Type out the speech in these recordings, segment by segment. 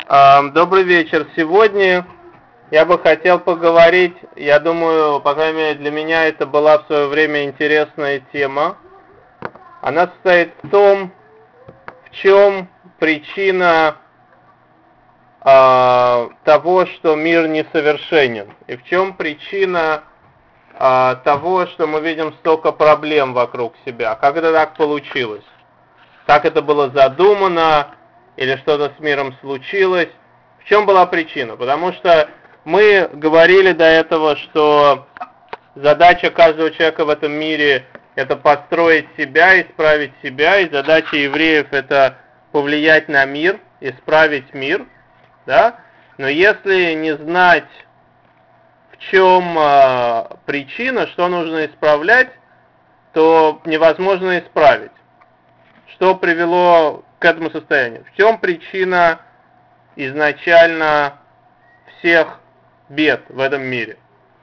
Добрый вечер. Сегодня я бы хотел поговорить, я думаю, по крайней мере для меня это была в свое время интересная тема. Она состоит в том, в чем причина того, что мир несовершенен, и в чем причина того, что мы видим столько проблем вокруг себя. Как это так получилось? Как это было задумано, или что-то с миром случилось? В чем была причина? Потому что мы говорили до этого, что задача каждого человека в этом мире – это построить себя, исправить себя, и задача евреев – это повлиять на мир, исправить мир, да? Но если не знать, в чем причина, что нужно исправлять, то невозможно исправить. Что привело к этому состоянию? В чем причина изначально всех бед в этом мире?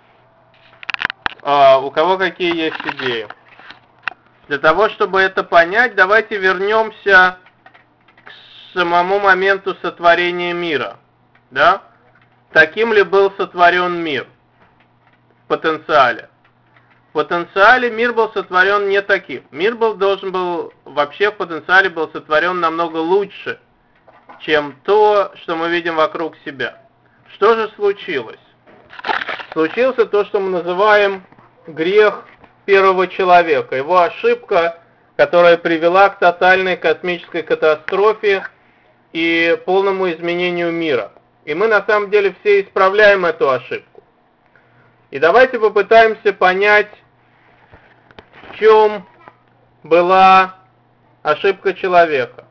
У кого какие есть идеи? Для того, чтобы это понять, давайте вернемся к самому моменту сотворения мира. Да? Таким ли был сотворен мир в потенциале? В потенциале мир был сотворен не таким. Мир должен был, вообще в потенциале был сотворен намного лучше, чем то, что мы видим вокруг себя. Что же случилось? Случился то, что мы называем грех первого человека. Его ошибка, которая привела к тотальной космической катастрофе и полному изменению мира. И мы на самом деле все исправляем эту ошибку. И давайте попытаемся понять, в чем была ошибка человека.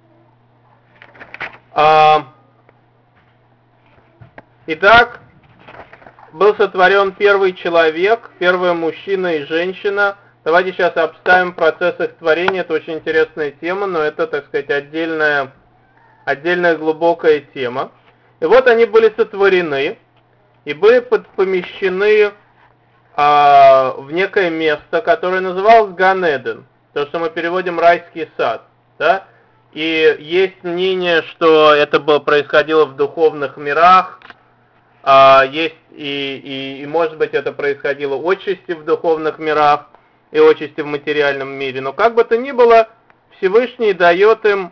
Итак, был сотворен первый человек, первый мужчина и женщина. Давайте сейчас обставим процесс их творения. Это очень интересная тема, но это, так сказать, отдельная глубокая тема. И вот они были сотворены и были помещены в некое место, которое называлось Ган-Эден, то, что мы переводим райский сад, да? И есть мнение, что это происходило в духовных мирах, есть и может быть это происходило отчасти в духовных мирах и отчасти в материальном мире, но как бы то ни было, Всевышний дает им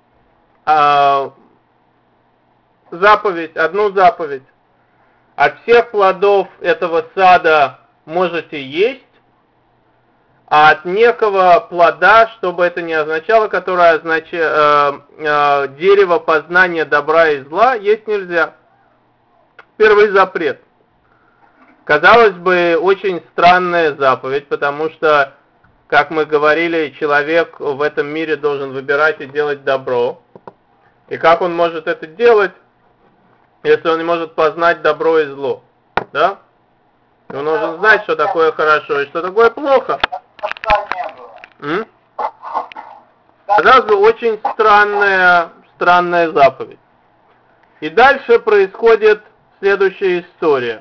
одну заповедь: от всех плодов этого сада можете есть, а от некого плода, что бы это ни означало, которое означает дерево познания добра и зла, есть нельзя. Первый запрет. Казалось бы, очень странная заповедь, потому что, как мы говорили, человек в этом мире должен выбирать и делать добро. И как он может это делать, если он не может познать добро и зло? Да? Он должен знать, что такое хорошо и что такое плохо. Казалось бы, очень странная заповедь. И дальше происходит следующая история.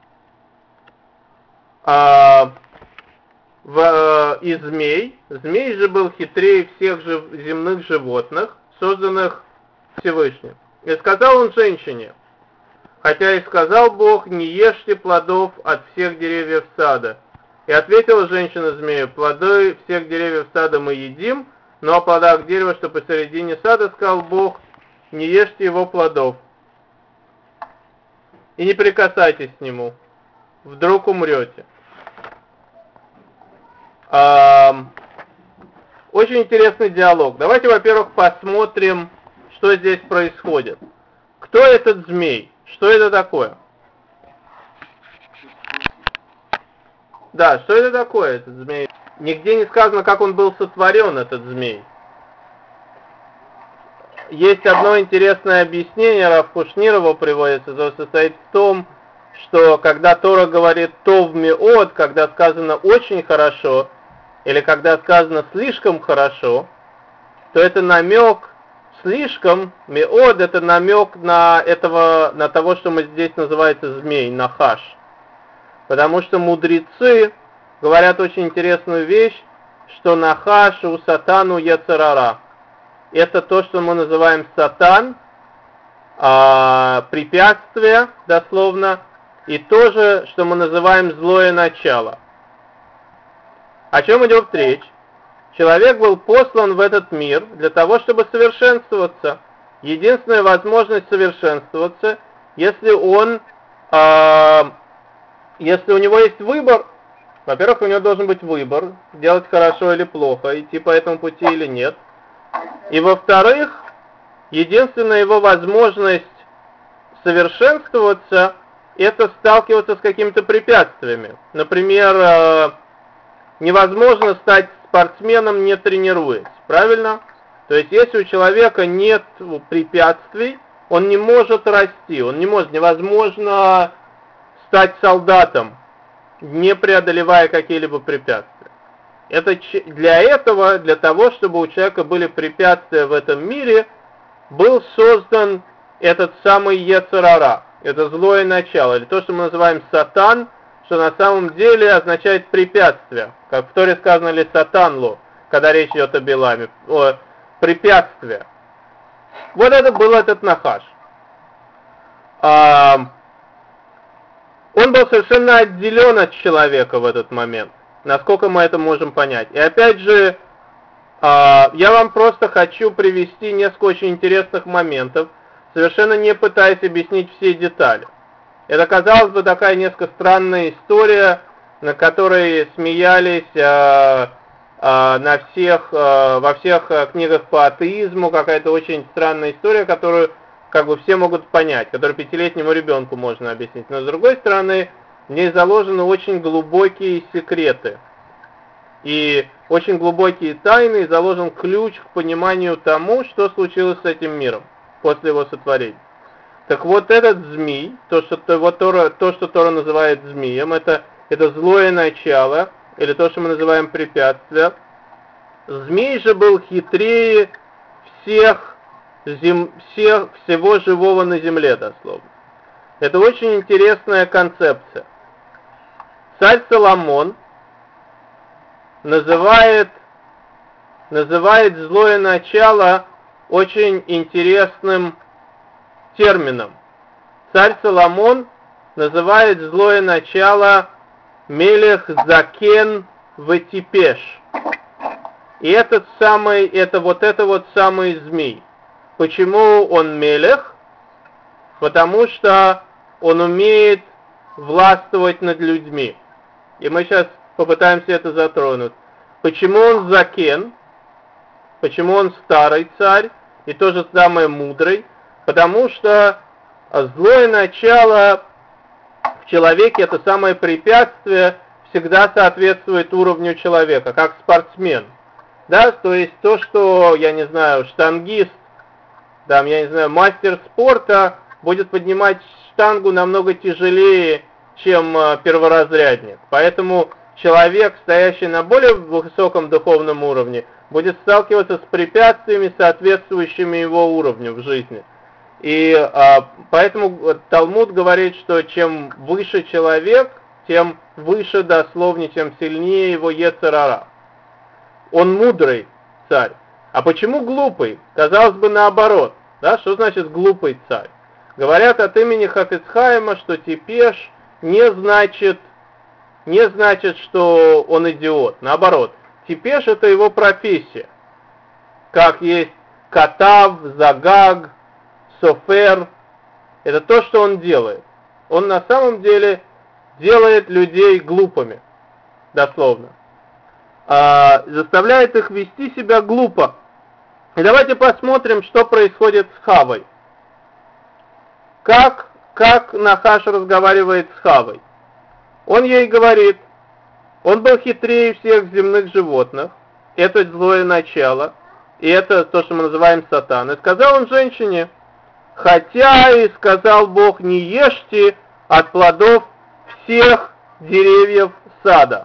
И змей. Змей же был хитрее всех земных животных, созданных Всевышним. И сказал он женщине: хотя и сказал Бог, не ешьте плодов от всех деревьев сада. И ответила женщина змею: плоды всех деревьев сада мы едим, но о плодах дерева, что посередине сада, сказал Бог, не ешьте его плодов. И не прикасайтесь к нему, вдруг умрете. Очень интересный диалог. Давайте, во-первых, посмотрим, что здесь происходит. Кто этот змей? Что это такое? Да, что это такое, этот змей? Нигде не сказано, как он был сотворен, этот змей. Есть одно интересное объяснение, Рав Кушнир его приводится, которое состоит в том, что когда Тора говорит «тов меод», когда сказано «очень хорошо», или когда сказано «слишком хорошо», то это намек слишком, меод, это намек на того, что мы здесь называется змей, нахаш. Потому что мудрецы говорят очень интересную вещь, что нахаш у сатану яцерара. Это то, что мы называем сатан, препятствие, дословно, и то же, что мы называем злое начало. О чем идет речь? Человек был послан в этот мир для того, чтобы совершенствоваться. Единственная возможность совершенствоваться, если если у него есть выбор. Во-первых, у него должен быть выбор, делать хорошо или плохо, идти по этому пути или нет. И во-вторых, единственная его возможность совершенствоваться – это сталкиваться с какими-то препятствиями. Например, невозможно стать спортсменом, не тренируясь, правильно? То есть, если у человека нет препятствий, он не может расти, невозможно стать солдатом, не преодолевая какие-либо препятствия. Для того, чтобы у человека были препятствия в этом мире, был создан этот самый Йецер Ара, это злое начало, или то, что мы называем сатан, что на самом деле означает препятствие. Как в Торе сказано ли сатанлу, когда речь идет о Биламе, препятствие. Вот это был этот Нахаш. Он был совершенно отделен от человека в этот момент. Насколько мы это можем понять. И опять же, я вам просто хочу привести несколько очень интересных моментов, совершенно не пытаясь объяснить все детали. Это, казалось бы, такая несколько странная история, на которой смеялись во всех книгах по атеизму, какая-то очень странная история, которую как бы все могут понять, которую 5-летнему ребенку можно объяснить. Но с другой стороны, в ней заложены очень глубокие секреты. И очень глубокие тайны, и заложен ключ к пониманию тому, что случилось с этим миром после его сотворения. Так вот, этот змей, то, что Тора называет змеем, это злое начало, или то, что мы называем препятствие. Змей же был хитрее всего живого на земле, дословно. Это очень интересная концепция. Царь Соломон называет злое начало очень интересным термином. Царь Соломон называет злое начало Мелех Закен Ветипеш. И это вот самый змей. Почему он Мелех? Потому что он умеет властвовать над людьми. И мы сейчас попытаемся это затронуть. Почему он Закен? Почему он старый царь? И то же самое мудрый? Потому что злое начало в человеке, это самое препятствие, всегда соответствует уровню человека, как спортсмен. Да, то есть то, что, штангист, мастер спорта будет поднимать штангу намного тяжелее, чем перворазрядник. Поэтому человек, стоящий на более высоком духовном уровне, будет сталкиваться с препятствиями, соответствующими его уровню в жизни. И поэтому Талмуд говорит, что чем выше человек, тем выше дословнее, тем сильнее его Йецер Ара. Он мудрый царь. А почему глупый? Казалось бы, наоборот. Да? Что значит глупый царь? Говорят от имени Хафец Хаима, что типеш не значит, что он идиот. Наоборот, типеш это его профессия. Как есть катав, загаг, софер. Это то, что он делает. Он на самом деле делает людей глупыми. Дословно. Заставляет их вести себя глупо. И давайте посмотрим, что происходит с Хавой. Как Нахаш разговаривает с Хавой. Он ей говорит, он был хитрее всех земных животных, это злое начало, и это то, что мы называем сатан. И сказал он женщине, хотя и сказал Бог, не ешьте от плодов всех деревьев сада.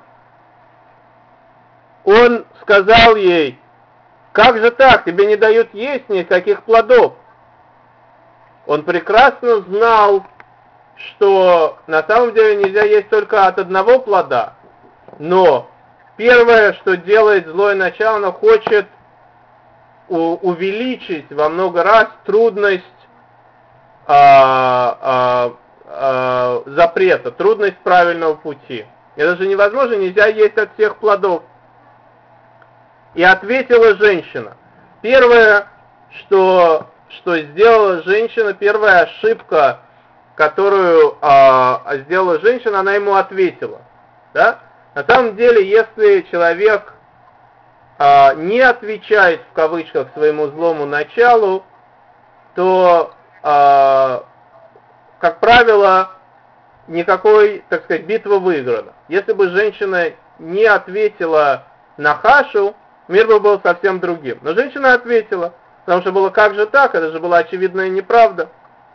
Он сказал ей, как же так, тебе не дают есть никаких плодов. Он прекрасно знал, что на самом деле нельзя есть только от одного плода, но первое, что делает злое начало, оно хочет увеличить во много раз трудность запрета, трудность правильного пути. Это же невозможно, нельзя есть от всех плодов. И ответила женщина. Первое, что сделала женщина, первая ошибка, которую сделала женщина, она ему ответила. Да? На самом деле, если человек не отвечает, в кавычках, своему злому началу, то, как правило, никакой, так сказать, битва выиграна. Если бы женщина не ответила Нахашу, мир бы был совсем другим. Но женщина ответила, потому что было как же так, это же была очевидная неправда.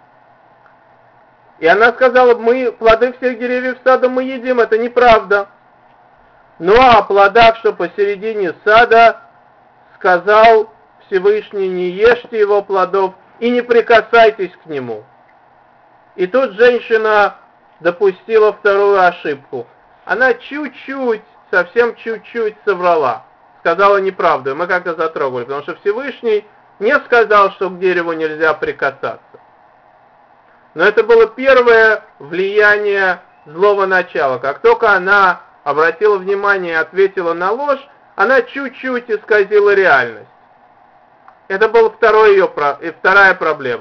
И она сказала, мы плоды всех деревьев сада мы едим, это неправда. Ну а о плодах, что посередине сада, сказал Всевышний, не ешьте его плодов и не прикасайтесь к нему. И тут женщина допустила вторую ошибку. Она чуть-чуть, совсем чуть-чуть соврала. Сказала неправду, мы как-то затрогали, потому что Всевышний не сказал, что к дереву нельзя прикасаться. Но это было первое влияние злого начала. Как только она обратила внимание и ответила на ложь, она чуть-чуть исказила реальность. Это была вторая проблема.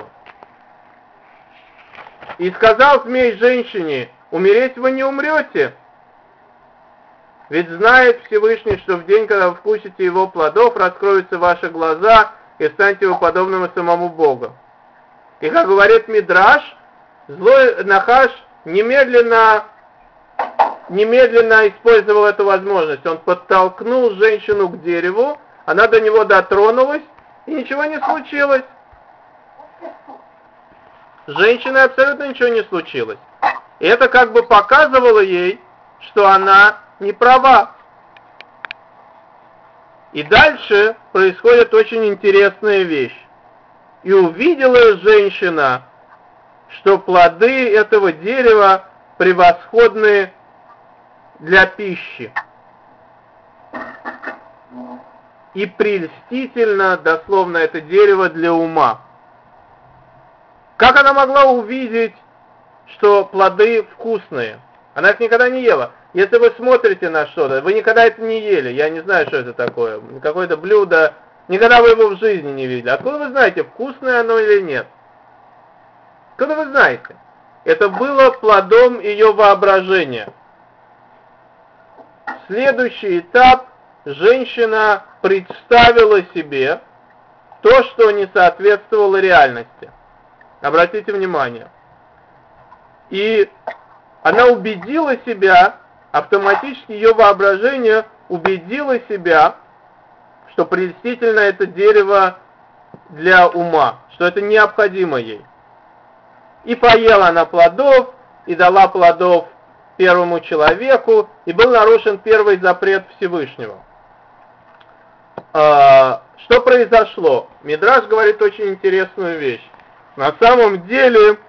И сказал змей женщине, умереть вы не умрете, ведь знает Всевышний, что в день, когда вы вкусите его плодов, раскроются ваши глаза, и станете вы подобными самому Богу. И как говорит Мидраш, злой Нахаш немедленно использовал эту возможность. Он подтолкнул женщину к дереву, она до него дотронулась, и ничего не случилось. С женщиной абсолютно ничего не случилось. И это как бы показывало ей, что она не права. И дальше происходит очень интересная вещь. И увидела женщина, что плоды этого дерева превосходны для пищи. И прельстительно, дословно, это дерево для ума. Как она могла увидеть, что плоды вкусные? Она их никогда не ела. Если вы смотрите на что-то, вы никогда это не ели, я не знаю, что это такое, какое-то блюдо, никогда вы его в жизни не видели. Откуда вы знаете, вкусное оно или нет? Откуда вы знаете? Это было плодом ее воображения. Следующий этап. Женщина представила себе то, что не соответствовало реальности. Обратите внимание. И она убедила себя, автоматически ее воображение убедило себя, что прельстительно это дерево для ума, что это необходимо ей. И поела она плодов, и дала плодов первому человеку, и был нарушен первый запрет Всевышнего. Что произошло? Мидраш говорит очень интересную вещь. На самом деле,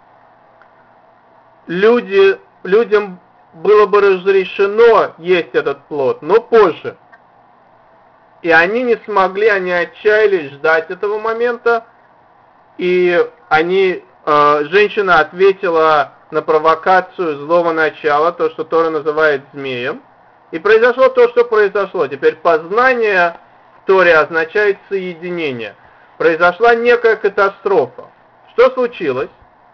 людям было бы разрешено есть этот плод, но позже. И они не смогли, они отчаялись ждать этого момента, и женщина ответила на провокацию злого начала, то, что Тора называет змеем, и произошло то, что произошло. Теперь познание в Торе означает соединение. Произошла некая катастрофа. Что случилось?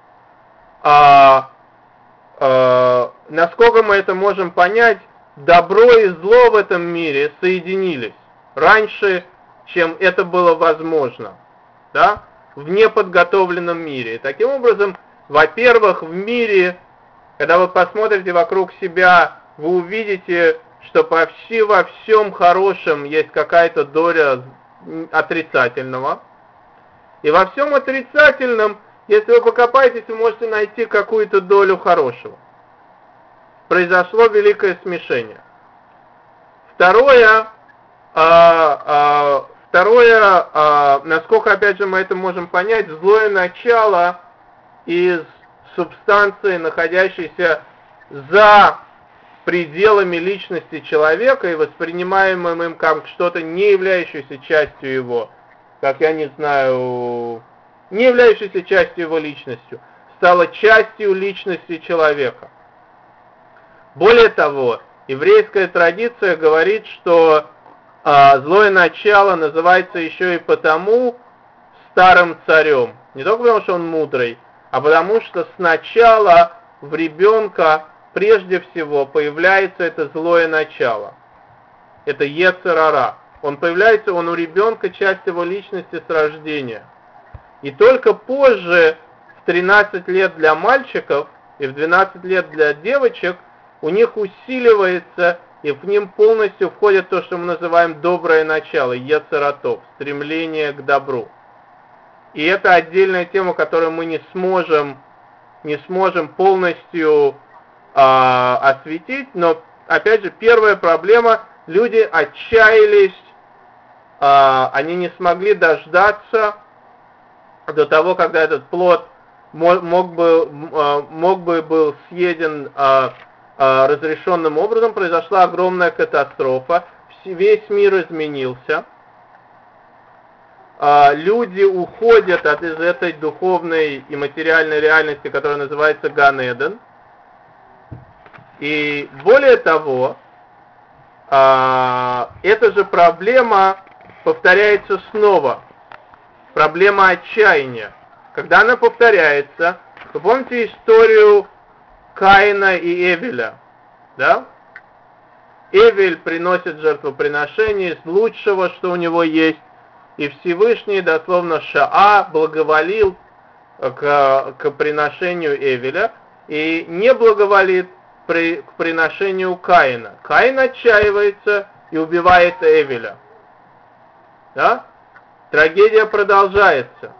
Насколько мы это можем понять, добро и зло в этом мире соединились раньше, чем это было возможно, да? В неподготовленном мире. И таким образом, во-первых, в мире, когда вы посмотрите вокруг себя, вы увидите, что почти во всем хорошем есть какая-то доля отрицательного. И во всем отрицательном, если вы покопаетесь, вы можете найти какую-то долю хорошего. Произошло великое смешение. Второе, насколько, опять же, мы это можем понять, злое начало из субстанции, находящейся за пределами личности человека и воспринимаемым им как что-то, не являющееся частью его, как, я не знаю, не являющейся частью его личности, стала частью личности человека. Более того, еврейская традиция говорит, что злое начало называется еще и потому старым царем. Не только потому, что он мудрый, а потому что сначала в ребенка прежде всего появляется это злое начало. Это йецер ара. Он появляется, он у ребенка часть его личности с рождения. И только позже, в 13 лет для мальчиков и в 12 лет для девочек, у них усиливается, и в ним полностью входит то, что мы называем доброе начало, йецер атов, стремление к добру. И это отдельная тема, которую мы не сможем полностью осветить, но, опять же, первая проблема, люди отчаялись, они не смогли дождаться до того, когда этот плод мог бы был съеден разрешенным образом, произошла огромная катастрофа, весь мир изменился, люди уходят из этой духовной и материальной реальности, которая называется Ган-Эден, и более того, эта же проблема повторяется снова, проблема отчаяния. Когда она повторяется, вы помните историю Каина и Эвеля, да? Эвель приносит жертвоприношение из лучшего, что у него есть, и Всевышний, дословно Шаа, благоволил к приношению Эвеля и не благоволит к приношению Каина. Каин отчаивается и убивает Эвеля. Да? Трагедия продолжается.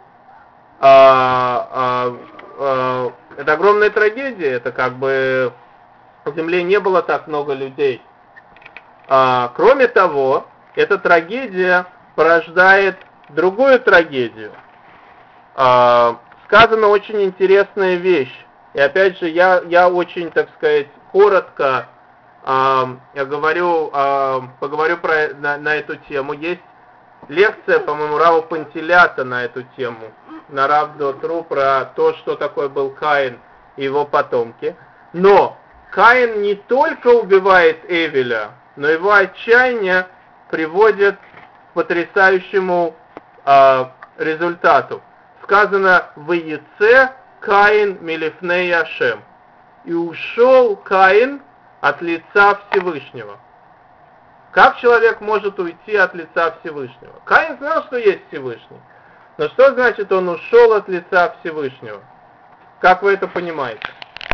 Это огромная трагедия, это как бы в земле не было так много людей. Кроме того, эта трагедия порождает другую трагедию. Сказана очень интересная вещь. И опять же, я очень, так сказать, коротко поговорю на эту тему. Есть лекция, по-моему, Рава Пантелята на эту тему, на Рав.ру, про то, что такое был Каин и его потомки. Но Каин не только убивает Эвеля, но его отчаяние приводит к потрясающему результату. Сказано в Яйце Каин милифней Ашем. И ушел Каин от лица Всевышнего. Как человек может уйти от лица Всевышнего? Каин знал, что есть Всевышний. Но что значит он ушел от лица Всевышнего? Как вы это понимаете?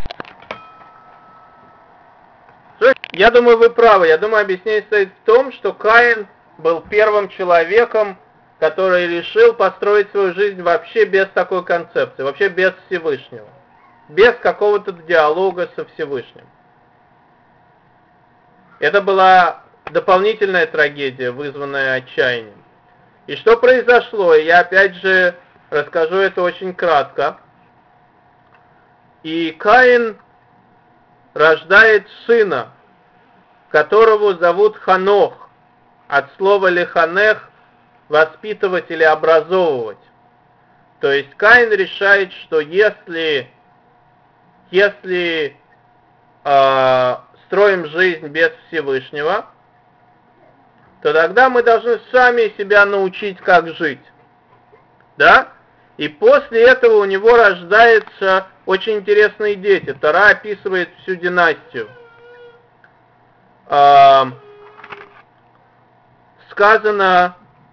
Я думаю, вы правы. Я думаю, объяснение стоит в том, что Каин был первым человеком, который решил построить свою жизнь вообще без такой концепции, вообще без Всевышнего, без какого-то диалога со Всевышним. Это была дополнительная трагедия, вызванная отчаянием. И что произошло? Я опять же расскажу это очень кратко. И Каин рождает сына, которого зовут Ханох, от слова леханех, воспитывать или образовывать. То есть Каин решает, что если строим жизнь без Всевышнего, то тогда мы должны сами себя научить, как жить. Да? И после этого у него рождаются очень интересные дети. Тора описывает всю династию. Сказано,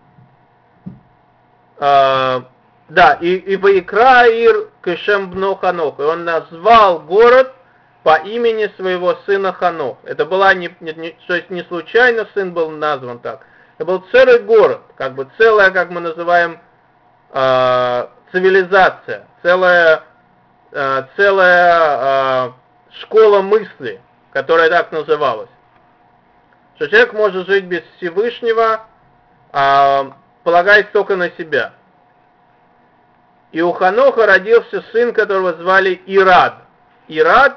и Ваикра Ир Кешем бно Ханох, и он назвал город по имени своего сына Ханох. Это была то есть не случайно сын был назван так. Это был целый город, как бы целая, как мы называем, цивилизация, целая школа мысли, которая так называлась. Что человек может жить без Всевышнего, полагаясь только на себя. И у Ханоха родился сын, которого звали Ирад. Ирад,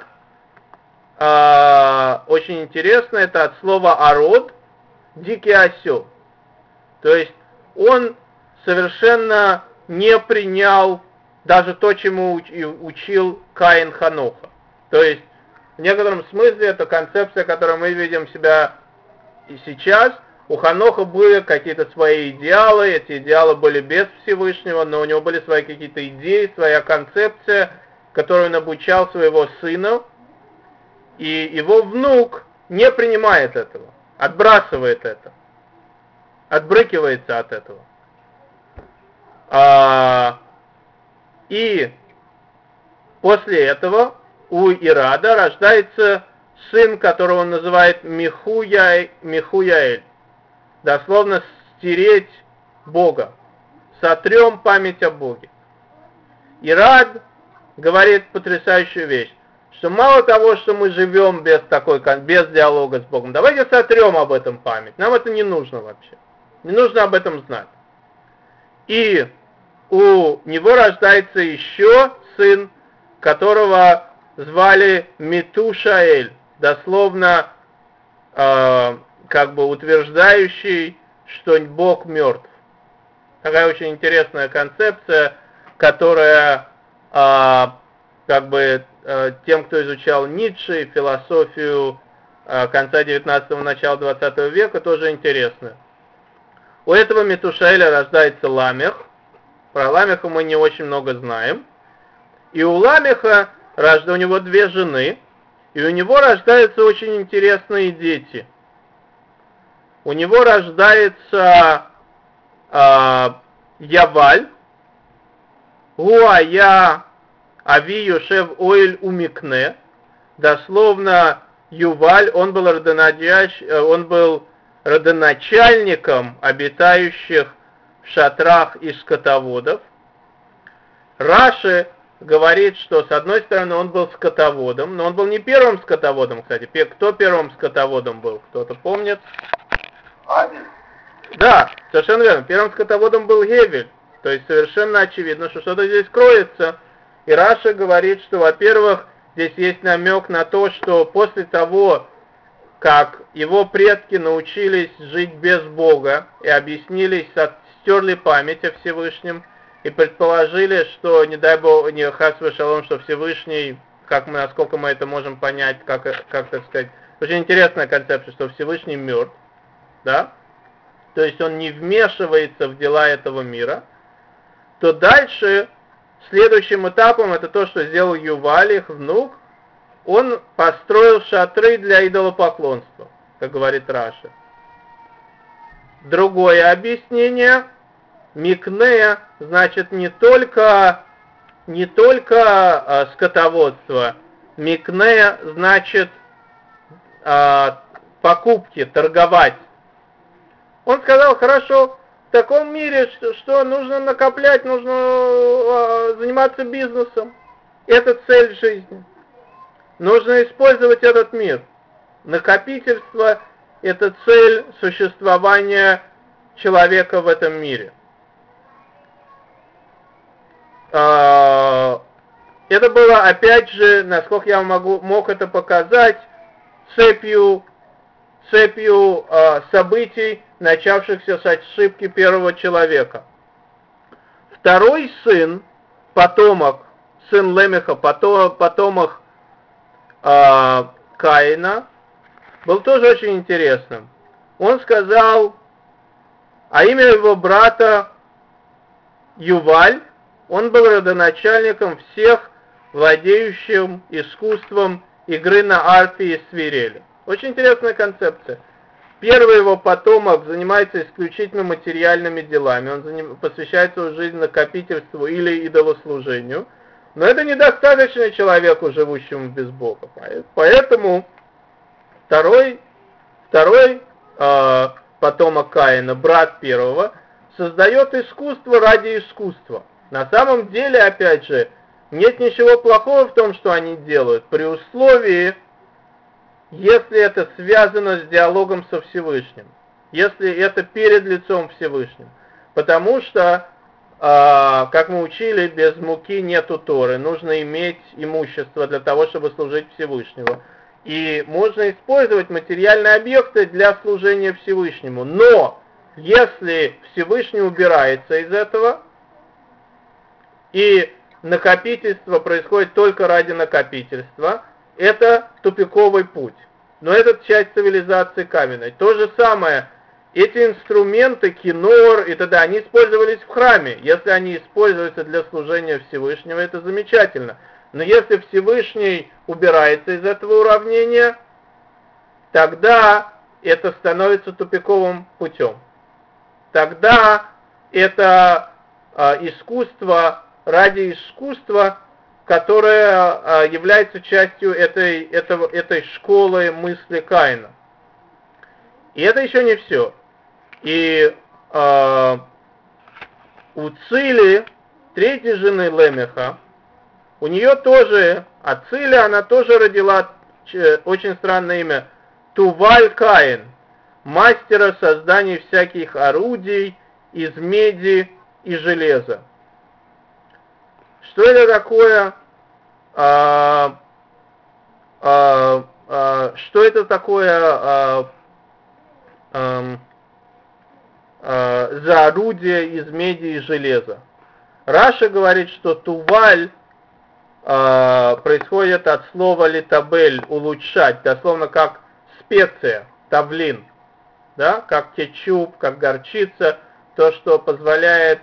очень интересно, это от слова арод, дикий осел. То есть он совершенно не принял даже то, чему учил Каин Ханоха. То есть, в некотором смысле, это концепция, которую мы видим себя и сейчас. У Ханоха были какие-то свои идеалы, эти идеалы были без Всевышнего, но у него были свои какие-то идеи, своя концепция, которую он обучал своего сына, и его внук не принимает этого, отбрасывает это, отбрыкивается от этого. И после этого у Ирада рождается сын, которого он называет Михуяэль. Дословно стереть Бога. Сотрем память о Боге. Ирад говорит потрясающую вещь, что мало того, что мы живем без диалога с Богом, давайте сотрем об этом память. Нам это не нужно вообще. Не нужно об этом знать. И у него рождается еще сын, которого звали Метушаэль, дословно утверждающий, что Бог мертв. Такая очень интересная концепция, которая тем, кто изучал Ницше, философию конца 19-го, начала 20 века, тоже интересно. У этого Метушаэля рождается Ламех. Про Ламеха мы не очень много знаем. И у Ламеха у него две жены, и у него рождаются очень интересные дети. У него рождается Яваль, Гуая Ави Йошев Оэль Умикне, дословно Юваль, он был родоначальником обитающих в шатрах и скотоводов. Раши говорит, что с одной стороны он был скотоводом, но он был не первым скотоводом, кстати. Кто первым скотоводом был? Кто-то помнит? Авель. Да, совершенно верно. Первым скотоводом был Гевель. То есть совершенно очевидно, что что-то здесь кроется. И Раши говорит, что, во-первых, здесь есть намек на то, что после того, как его предки научились жить без Бога и объяснились, стерли память о Всевышнем и предположили, что, не дай Бог, не хас вешалом, что Всевышний, насколько мы это можем понять, как так сказать, очень интересная концепция, что Всевышний мертв, да, то есть он не вмешивается в дела этого мира, то дальше следующим этапом это то, что сделал Юваль, их внук, он построил шатры для идолопоклонства, как говорит Раши. Другое объяснение, Микне, значит не только скотоводство, Микне значит покупки, торговать. Он сказал, хорошо, в таком мире, что нужно накоплять, нужно заниматься бизнесом. Это цель жизни. Нужно использовать этот мир. Накопительство – это цель существования человека в этом мире. Это было, опять же, насколько я мог это показать, цепью событий, начавшихся с ошибки первого человека. Второй сын, сын Лемеха, потомок Каина, был тоже очень интересным. Он сказал, а имя его брата Юваль, он был родоначальником всех, владеющим искусством игры на арфе и свирели. Очень интересная концепция. Первый его потомок занимается исключительно материальными делами, он посвящает свою жизнь накопительству или идолослужению, но это недостаточно человеку, живущему без Бога. Поэтому второй потомок Каина, брат первого, создает искусство ради искусства. На самом деле, опять же, нет ничего плохого в том, что они делают, при условии, если это связано с диалогом со Всевышним, если это перед лицом Всевышним. Потому что, как мы учили, без муки нету Торы, нужно иметь имущество для того, чтобы служить Всевышнему. И можно использовать материальные объекты для служения Всевышнему. Но, если Всевышний убирается из этого, и накопительство происходит только ради накопительства, это тупиковый путь. Но это часть цивилизации каменной. То же самое, эти инструменты, кинор и т.д., они использовались в храме. Если они используются для служения Всевышнего, это замечательно. Но если Всевышний убирается из этого уравнения, тогда это становится тупиковым путем. Тогда это искусство ради искусства, которое является частью этой школы мысли Каина. И это еще не все. И у Цили, третьей жены Лемеха, у нее тоже, от Цили она тоже родила очень странное имя, Туваль Каин, мастера создания всяких орудий из меди и железа. Что это такое? Что это такое за орудие из меди и железа? Раша говорит, что Туваль происходит от слова литабель, улучшать, дословно как специя, тавлин, да, как кетчуп, как горчица, то, что позволяет,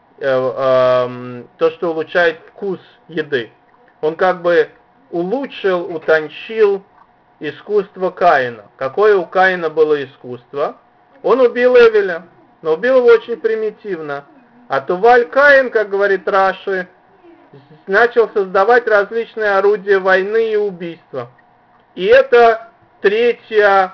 то, что улучшает вкус еды. Он как бы улучшил, утончил искусство Каина. Какое у Каина было искусство? Он убил Эвеля, но убил его очень примитивно. А Туваль Каин, как говорит Раши, начал создавать различные орудия войны и убийства. И это третье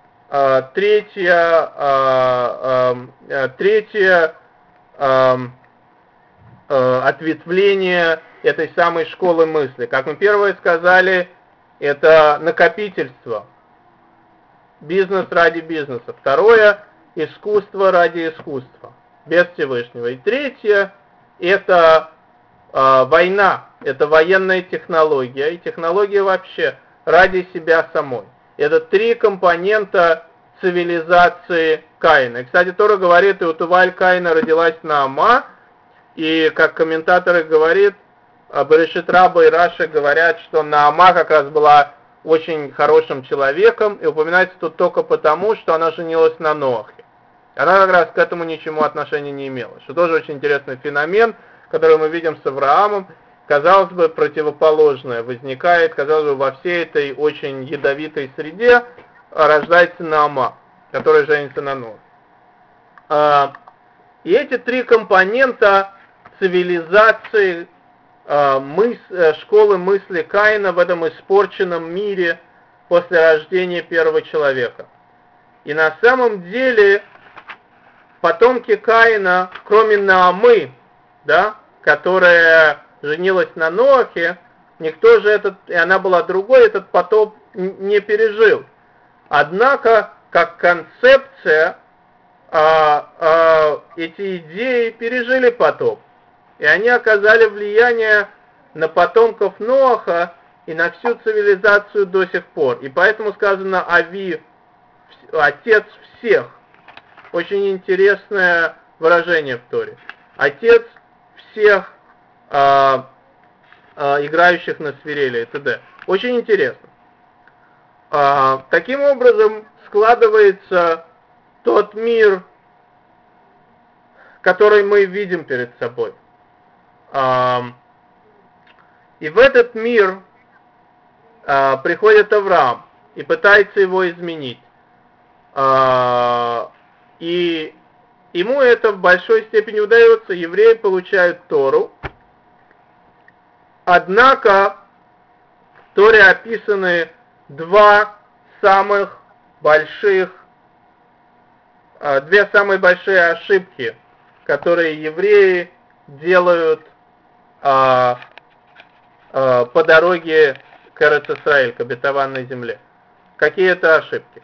ответвление этой самой школы мысли. Как мы первое сказали, это накопительство. Бизнес ради бизнеса. Второе, искусство ради искусства. Без Всевышнего. И третье, это война. Это военная технология. И технология вообще ради себя самой. Это три компонента цивилизации Каина. И, кстати, Тора говорит, и у Туваль Каина родилась Наама, и, как комментаторы говорят, Берешит Раба и Раши говорят, что Наама как раз была очень хорошим человеком, и упоминается тут только потому, что она женилась на Ноахе. Она как раз к этому ничему отношения не имела, что тоже очень интересный феномен, который мы видим с Авраамом. Казалось бы, противоположное возникает, казалось бы, во всей этой очень ядовитой среде рождается Наама, которая женится на Ноахе. И эти три компонента цивилизации, школы мысли Каина в этом испорченном мире после рождения первого человека. И на самом деле потомки Каина, кроме Наамы, да, которая женилась на Ноахе, никто же и она была другой, этот потоп не пережил. Однако, как концепция, эти идеи пережили потоп. И они оказали влияние на потомков Ноаха и на всю цивилизацию до сих пор. И поэтому сказано Ави, отец всех. Очень интересное выражение в Торе. Отец всех играющих на свирели и т.д. Очень интересно. Таким образом складывается тот мир, который мы видим перед собой. И в этот мир приходит Авраам и пытается его изменить. И ему это в большой степени удается, евреи получают Тору. Однако в Торе описаны две самые большие ошибки, которые евреи делают по дороге к Эрец-Исраэль, к обетованной земле. Какие это ошибки?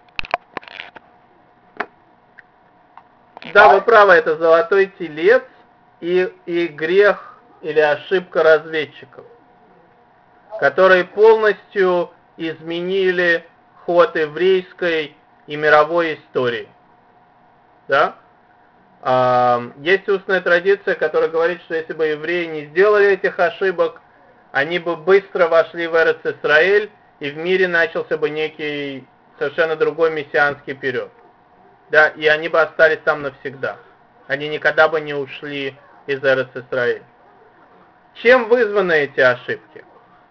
Да, вы правы, это золотой телец и грех или ошибка разведчиков, которые полностью изменили ход еврейской и мировой истории. Да? Есть устная традиция, которая говорит, что если бы евреи не сделали этих ошибок, они бы быстро вошли в Эрец-Исраэль, и в мире начался бы некий совершенно другой мессианский период. Да, и они бы остались там навсегда. Они никогда бы не ушли из Эрец-Исраэль. Чем вызваны эти ошибки?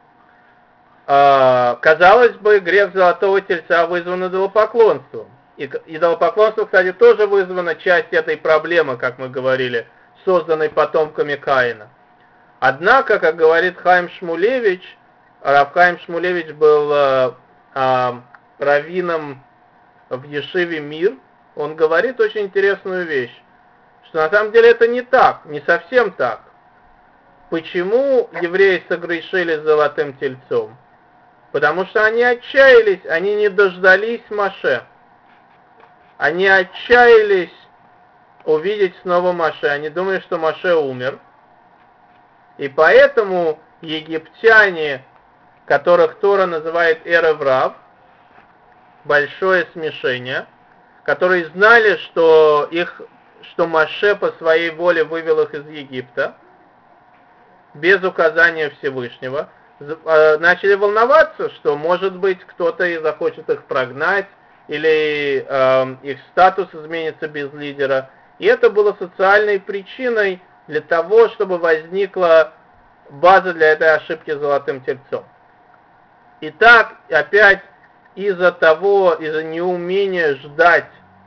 Казалось бы, грех Золотого Тельца вызван идолопоклонством. И идолопоклонство, кстати, тоже вызвано часть этой проблемы, как мы говорили, созданной потомками Каина. Однако, как говорит Хаим Шмулевич, Рав Хаим Шмулевич был раввином в Ешиве Мир, он говорит очень интересную вещь, что на самом деле это не так, не совсем так. Почему евреи согрешили с Золотым Тельцом? Потому что они отчаялись, они не дождались Моше. Они отчаялись увидеть снова Моше. Они думали, что Моше умер. И поэтому египтяне, которых Тора называет Эрев Рав, большое смешение, которые знали, что Моше по своей воле вывел их из Египта, без указания Всевышнего, начали волноваться, что, может быть, кто-то и захочет их прогнать, или их статус изменится без лидера. И это было социальной причиной для того, чтобы возникла база для этой ошибки с Золотым Тельцом. Итак, опять из-за неумения ждать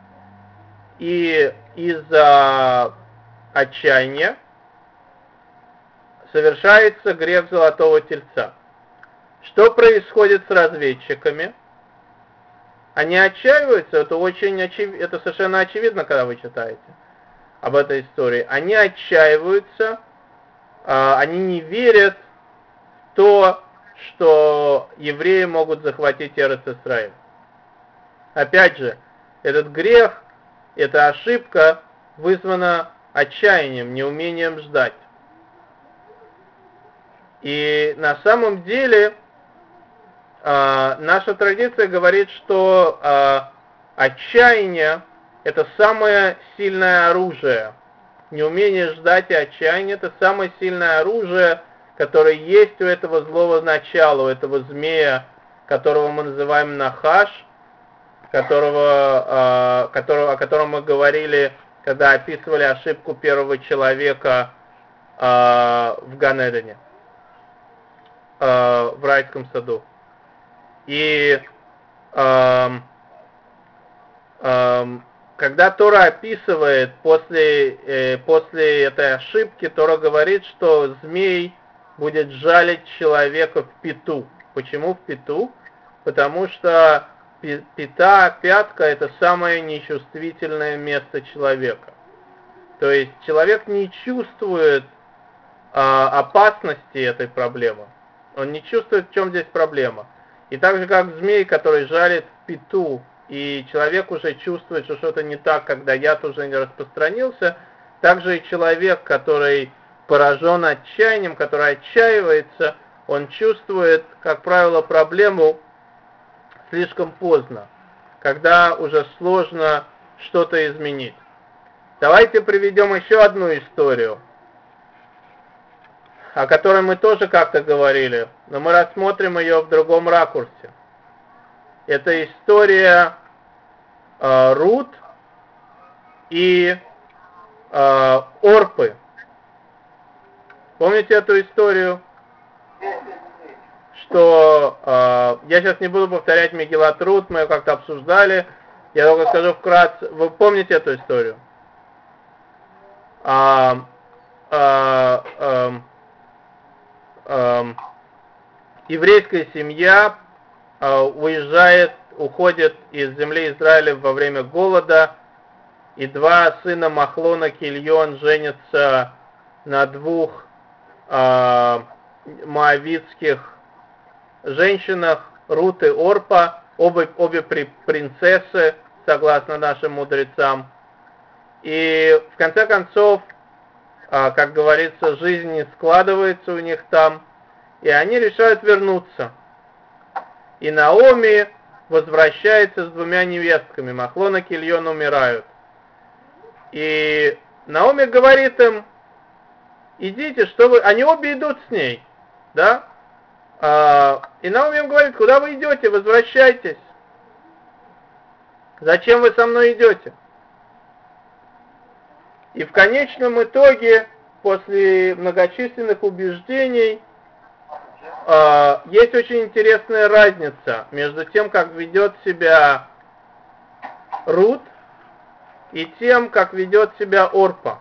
и из-за отчаяния совершается грех Золотого Тельца. Что происходит с разведчиками? Они отчаиваются, это совершенно очевидно, когда вы читаете об этой истории. Они отчаиваются, они не верят в то, что евреи могут захватить Эрец-Исраэль. Опять же, этот грех, эта ошибка вызвана отчаянием, неумением ждать. И на самом деле наша традиция говорит, что отчаяние – это самое сильное оружие. Неумение ждать и отчаяние – это самое сильное оружие, которое есть у этого злого начала, у этого змея, которого мы называем Нахаш, о котором мы говорили, когда описывали ошибку первого человека в Ганедене, в райском саду. И когда Тора описывает после этой ошибки, Тора говорит, что змей будет жалить человека в пяту. Почему в пяту? Потому что пятка – это самое нечувствительное место человека. То есть человек не чувствует опасности этой проблемы. Он не чувствует, в чем здесь проблема. И так же, как змей, который жалит в пяту, и человек уже чувствует, что что-то не так, когда яд уже не распространился, также и человек, который поражен отчаянием, который отчаивается, он чувствует, как правило, проблему слишком поздно, когда уже сложно что-то изменить. Давайте приведем еще одну историю, о которой мы тоже как-то говорили, но мы рассмотрим ее в другом ракурсе. Это история Рут и Орпы. Помните эту историю? Что я сейчас не буду повторять Мегилат Рут, мы ее как-то обсуждали. Я только скажу вкратце. Вы помните эту историю? Еврейская семья уходит из земли Израиля во время голода, и два сына Махлона, Кильон, женятся на двух моавитских женщинах, Рут и Орпа, обе принцессы, согласно нашим мудрецам. И в конце концов, как говорится, жизнь не складывается у них там, и они решают вернуться. И Наоми возвращается с двумя невестками, Махлон и Кильон умирают. И Наоми говорит им, идите, что вы... Они обе идут с ней, да? И Наоми им говорит, куда вы идете, возвращайтесь. Зачем вы со мной идете? И в конечном итоге, после многочисленных убеждений, есть очень интересная разница между тем, как ведет себя Рут, и тем, как ведет себя Орпа.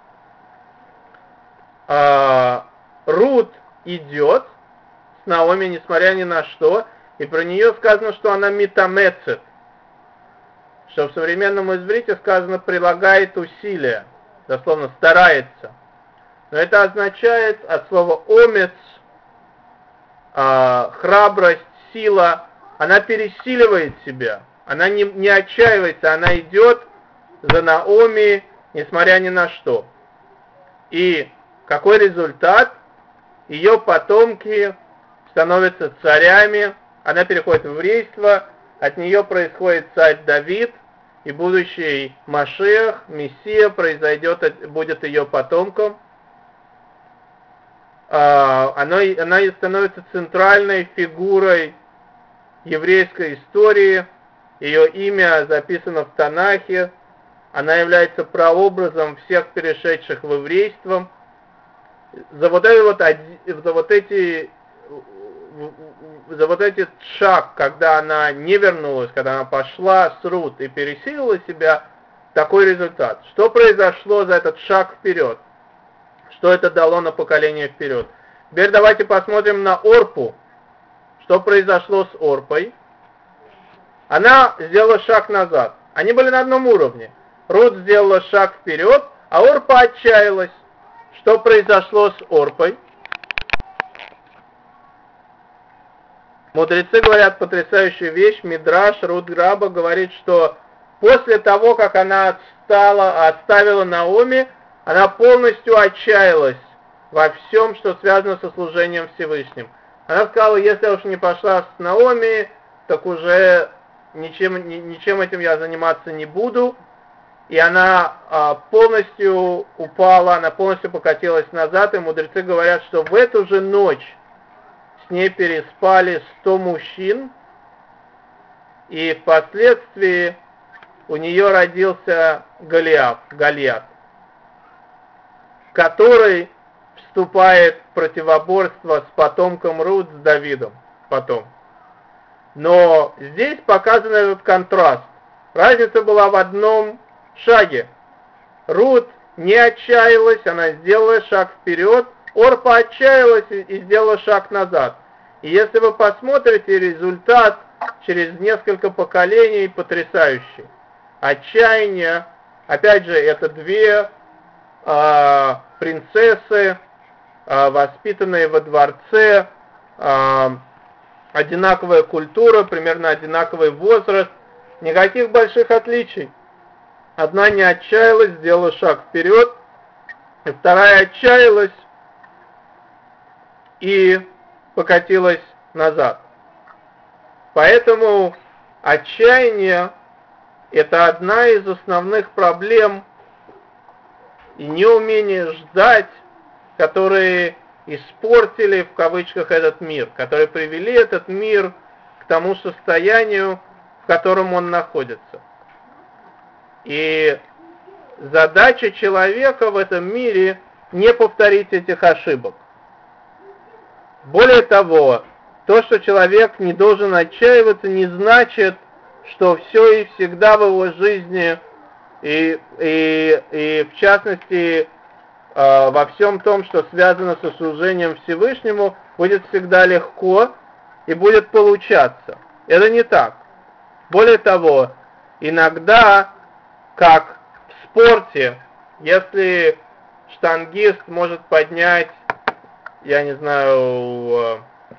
Рут идет с Наоми, несмотря ни на что, и про нее сказано, что она митамецет, что в современном иврите сказано прилагает усилия, дословно старается. Но это означает от слова омец, храбрость, сила, она пересиливает себя, она не отчаивается, она идет за Наоми, несмотря ни на что. И какой результат? Ее потомки становятся царями, она переходит в еврейство, от нее происходит царь Давид, и будущий Машиах, Мессия, будет ее потомком. Она становится центральной фигурой еврейской истории, ее имя записано в Танахе, она является прообразом всех перешедших в еврейство. За вот этот шаг, когда она не вернулась, когда она пошла с Рут и пересилила себя, такой результат. Что произошло за этот шаг вперед? Что это дало на поколение вперед? Теперь давайте посмотрим на Орпу. Что произошло с Орпой? Она сделала шаг назад. Они были на одном уровне. Рут сделала шаг вперед, а Орпа отчаялась. Что произошло с Орпой? Мудрецы говорят потрясающую вещь. Мидраш Рут Раба говорит, что после того, как она оставила Наоми, она полностью отчаялась во всем, что связано со служением Всевышним. Она сказала, если я уж не пошла с Наоми, так уже ничем этим я заниматься не буду. И она полностью упала, она полностью покатилась назад, и мудрецы говорят, что в эту же ночь с ней переспали 100 мужчин, и впоследствии у нее родился Голиаф, который вступает в противоборство с потомком Рут, с Давидом потом. Но здесь показан этот контраст. Разница была в одном шаге. Рут не отчаялась, она сделала шаг вперед, Орпа отчаялась и сделала шаг назад. И если вы посмотрите, результат через несколько поколений потрясающий. Отчаяние, опять же, это две принцессы, воспитанные во дворце, одинаковая культура, примерно одинаковый возраст, никаких больших отличий. Одна не отчаялась, сделала шаг вперед, и вторая отчаялась и покатилась назад. Поэтому отчаяние – это одна из основных проблем и неумение ждать, которые испортили, в кавычках, этот мир, которые привели этот мир к тому состоянию, в котором он находится. И задача человека в этом мире не повторить этих ошибок. Более того, то, что человек не должен отчаиваться, не значит, что все и всегда в его жизни, и в частности, во всем том, что связано со служением Всевышнему, будет всегда легко и будет получаться. Это не так. Более того, иногда, как в спорте, если штангист может поднять, я не знаю,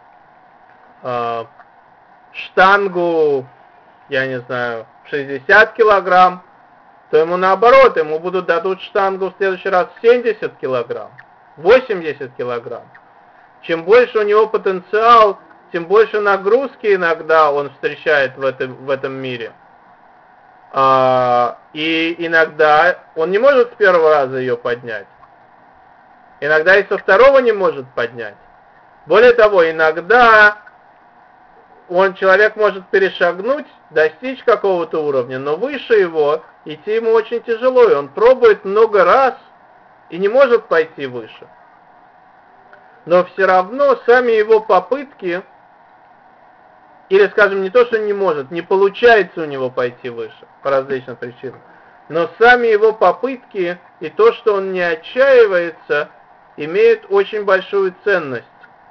штангу, я не знаю, 60 килограмм, то ему наоборот, ему дадут штангу в следующий раз 70 килограмм, 80 килограмм. Чем больше у него потенциал, тем больше нагрузки иногда он встречает в этом мире. И иногда он не может с первого раза ее поднять. Иногда и со второго не может поднять. Более того, иногда человек может перешагнуть, достичь какого-то уровня, но выше его идти ему очень тяжело, и он пробует много раз и не может пойти выше. Но все равно сами его попытки, или, скажем, не то, что не может, не получается у него пойти выше, по различным причинам, но сами его попытки и то, что он не отчаивается, имеют очень большую ценность.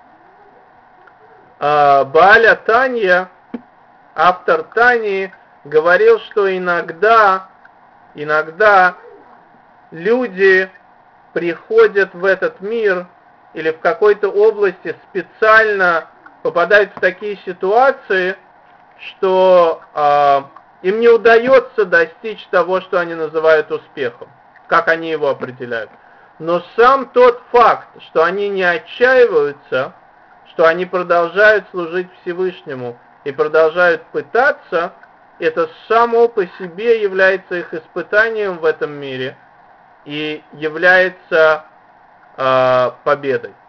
Бааля Танья, автор Таньи, говорил, что иногда люди приходят в этот мир или в какой-то области специально попадают в такие ситуации, что им не удается достичь того, что они называют успехом, как они его определяют. Но сам тот факт, что они не отчаиваются, что они продолжают служить Всевышнему и продолжают пытаться, это само по себе является их испытанием в этом мире и является победой.